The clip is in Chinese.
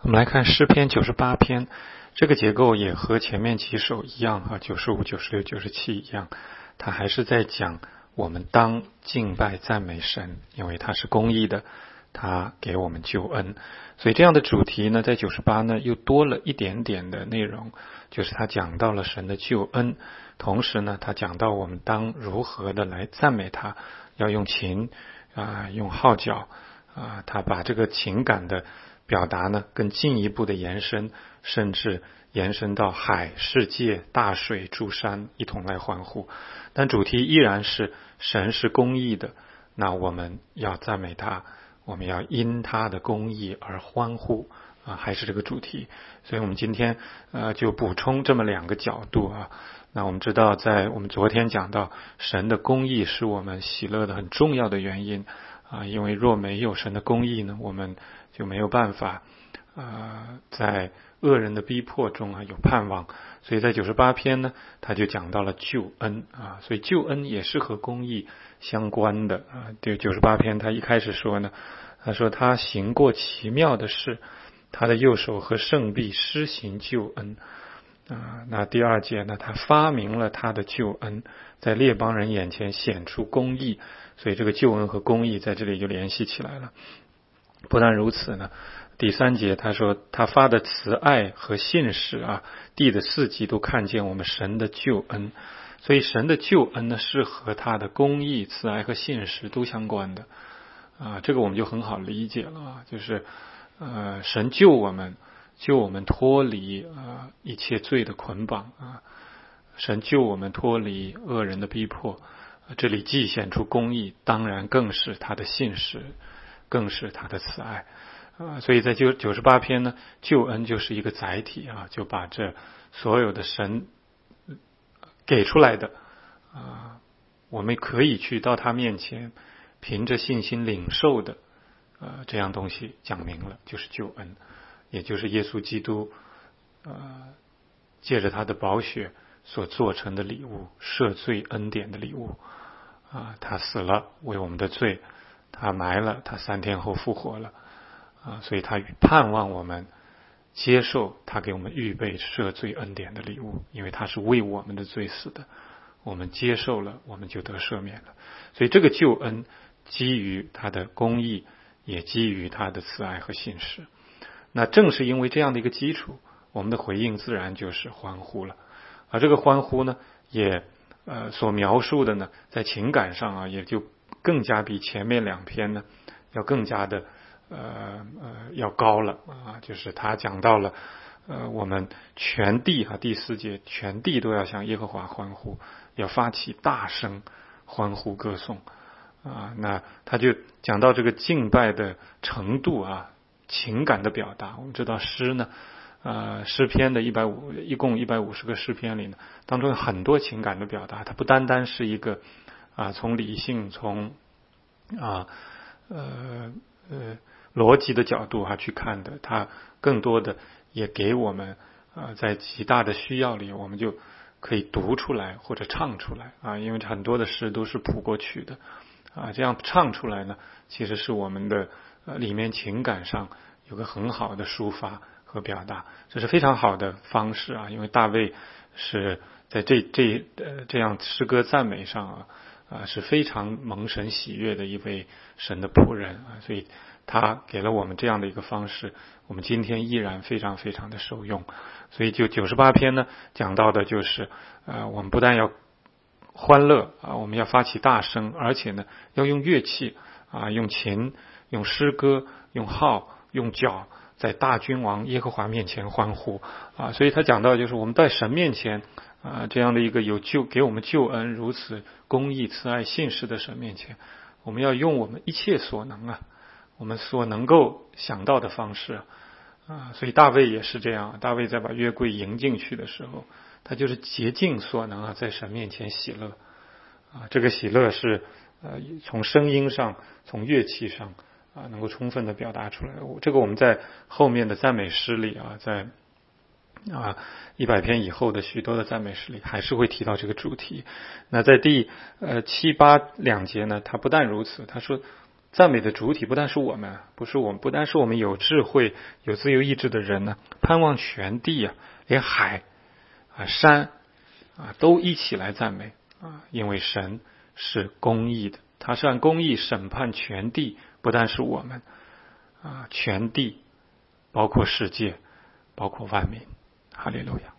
我们来看诗篇98篇，这个结构也和前面几首一样95、96、97一样，它还是在讲我们当敬拜赞美神，因为他是公义的，他给我们救恩。所以这样的主题呢，在98呢又多了一点点的内容，就是他讲到了神的救恩，同时呢他讲到我们当如何的来赞美他，要用琴用号角他把这个情感的表达呢更进一步的延伸，甚至延伸到海、世界、大水、诸山一同来欢呼。但主题依然是神是公义的，那我们要赞美他，我们要因他的公义而欢呼还是这个主题。所以我们今天就补充这么两个角度那我们知道，在我们昨天讲到神的公义是我们喜乐的很重要的原因因为若没有神的公义呢，我们就没有办法在恶人的逼迫中有盼望。所以在98篇呢，他就讲到了救恩所以救恩也是和公义相关的这98篇他一开始说呢，他说他行过奇妙的事，他的右手和圣臂施行救恩那第二节呢，他发明了他的救恩，在列邦人眼前显出公义。所以这个救恩和公义在这里就联系起来了。不但如此呢，第3节他说他发的慈爱和信实地的四极都看见我们神的救恩。所以神的救恩呢是和他的公义、慈爱和信实都相关的这个我们就很好理解了就是神救我们脱离一切罪的捆绑神救我们脱离恶人的逼迫。这里既显出公义，当然更是他的信实，更是他的慈爱所以在98篇呢，救恩就是一个载体就把这所有的神给出来的我们可以去到他面前凭着信心领受的这样东西讲明了，就是救恩，也就是耶稣基督借着他的宝血所做成的礼物，赦罪恩典的礼物他死了为我们的罪，他埋了，他3天后复活了所以他盼望我们接受他给我们预备赦罪恩典的礼物，因为他是为我们的罪死的，我们接受了，我们就得赦免了。所以这个救恩基于他的公义，也基于他的慈爱和信实。那正是因为这样的一个基础，我们的回应自然就是欢呼了这个欢呼呢也所描述的呢在情感上也就更加比前面2篇呢要更加的要高了就是他讲到了我们全地第4节全地都要向耶和华欢呼，要发起大声欢呼歌颂那他就讲到这个敬拜的程度情感的表达。我们知道诗呢诗篇的一共150个诗篇里呢，当中有很多情感的表达，它不单单是一个从理性从逻辑的角度去看的，它更多的也给我们在极大的需要里，我们就可以读出来或者唱出来因为很多的诗都是谱过曲的这样唱出来呢，其实是我们的里面情感上有个很好的抒发和表达，这是非常好的方式因为大卫是在这样诗歌赞美上是非常蒙神喜悦的一位神的仆人所以他给了我们这样的一个方式，我们今天依然非常非常的受用。所以就98篇呢讲到的就是我们不但要欢乐我们要发起大声，而且呢要用乐器用琴、用诗歌、用号、用角，在大君王耶和华面前欢呼所以他讲到就是我们在神面前这样的一个给我们救恩如此公义慈爱信实的神面前，我们要用我们一切所能我们所能够想到的方式所以大卫也是这样，大卫在把约柜迎进去的时候，他就是竭尽所能在神面前喜乐这个喜乐是从声音上从乐器上能够充分的表达出来。这个我们在后面的赞美诗里在100篇以后的许多的赞美诗里还是会提到这个主题。那在第7、8两节呢，他不但如此，他说赞美的主体不但是我们，不单是我们有智慧、有自由意志的人呢，盼望全地啊，连海啊、山啊都一起来赞美啊，因为神是公义的，他是按公义审判全地，不单是我们啊，全地包括世界，包括万民。哈利路亚。